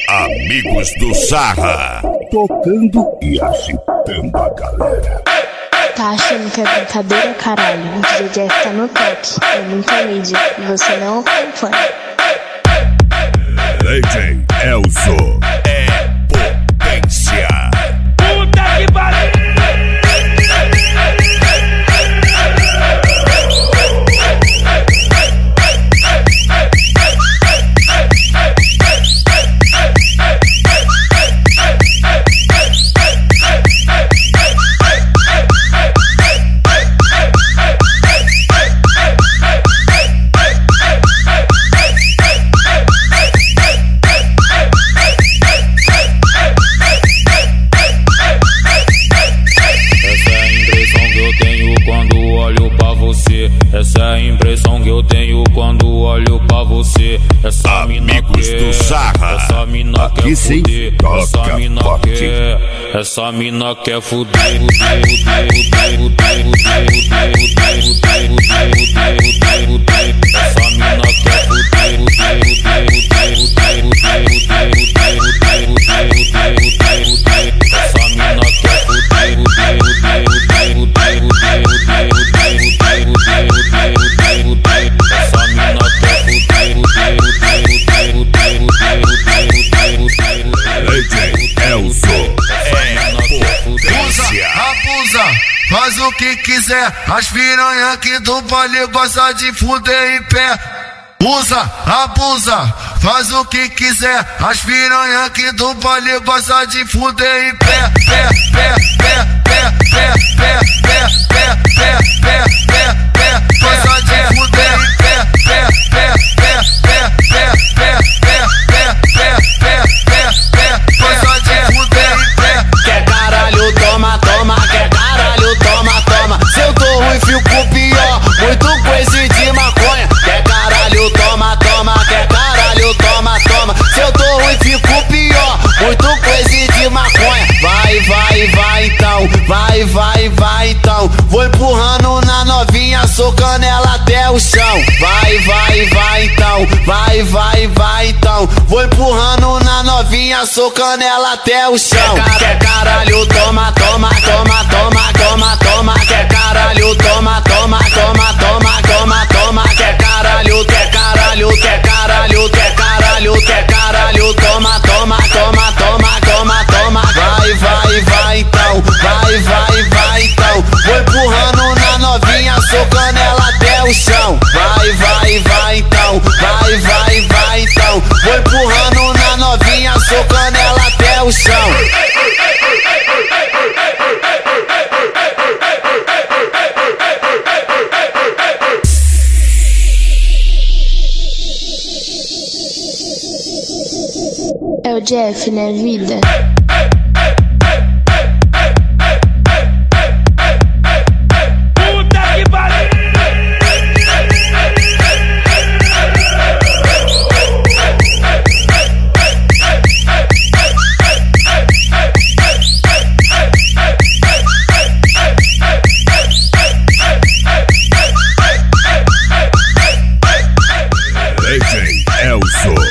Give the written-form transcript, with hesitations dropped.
Amigos do Sarra, tocando e agitando a galera. Tá achando que é brincadeira, caralho? O DJ Jeff tá no toque, é muita mídia e você não acompanha. DJ Elzo é potência. Puta que pariu! Essa é a impressão que eu tenho quando olho pra você. Essa mina do Sarra, essa mina quer fuder, essa mina quer fuder. Faz o que quiser, as piranha aqui do baile gosta de fuder em pé. Usa, abusa, faz o que quiser, as piranha aqui do baile gosta de fuder em pé. Pé, pé, pé, pé, pé, pé, pé, pé, pé, pé, pé, pé, gosta de fuder em pé. Pé, pé, pé, pé, pé, pé, pé, pé, pé, pé, pé, pé, gosta de fuder em pé. Quer caralho, toma, toma, quer caralho, toma, toma. Se eu tô ruim, fico pior, muito coisa de maconha. Quer caralho, toma, toma, quer caralho, toma, toma. Se eu tô ruim, fico pior, muito coisa de maconha. Vai, vai, vai então, vai, vai, vai então. Vou empurrando na novinha, socando ela até o chão. Vai, vai, vai então, vai, vai, vai então. Vou empurrando na novinha, socando ela até o chão. Quer caralho, toma, toma, toma, toma, toma, toma. Quer caralho, toma, toma, toma, toma, toma, toma. Quer caralho, quer caralho, quer caralho, quer caralho, quer caralho, toma, toma, toma, toma, toma, toma. Vai, vai, vai então, vai, vai, vai então. Vou empurrando na novinha, socando ela até o chão. Vai, vai, vai então, vai, vai, vai então. Vou empurrando na novinha, socando ela até o chão. É o Jeff, né, vida? Puta que pariu! DJ Elzo